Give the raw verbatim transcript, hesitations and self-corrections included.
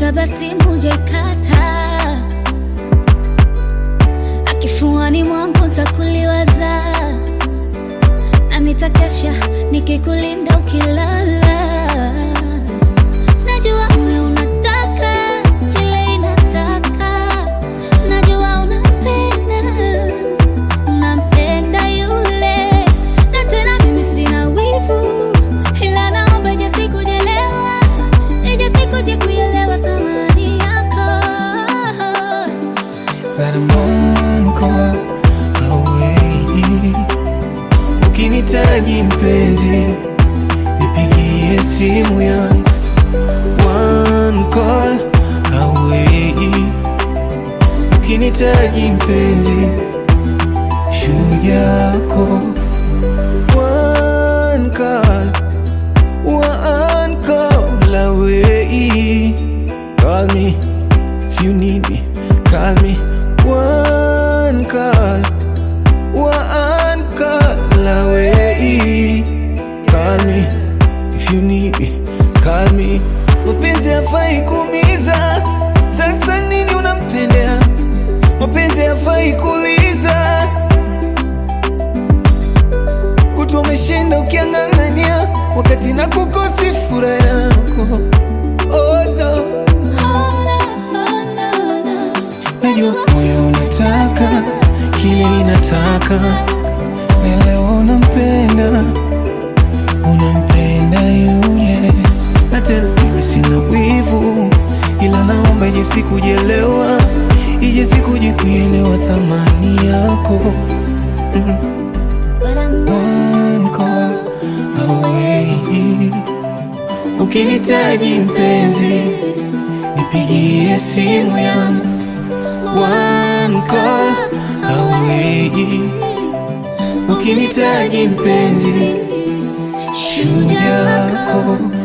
kabla simu haikata. Akifuani mwangu nitakuliwaza, na nitakesha nikikulinda ukilala. Najua moyo unataka kile inataka, najua unapenda, unampenda yule. Na tena mimi sina wivu, ila naomba ije sikujelewa, ije sikuje kuelewa thamani yako. But I'm one call away. Ukinitaji mpenzi, nipigie simu yangu. One call away. Ukinitaji mpenzi, shujaa yako. One call, one call away. Call me if you need me. Call me. One call, one call away. Call me if you need me. Call me. Mapenzi hafai kuumiza, sasa nini unampendea? Mapenzi hafai kuuliza, kutwa umeshinda ukiang'ang'ania, wakati na kukosi furaha yako. Oh no, najua moyo unataka kile inataka, na leo unampenda, unampenda yule. Na tena mimi sina wivu, ila naomba ije sikujelewa, ije sikuje kuelewa thamani yako. mm. One call away. Ukinitaji mpenzi, nipigie simu yangu. One call away. Ukinitaji mpenzi, shujaa yako.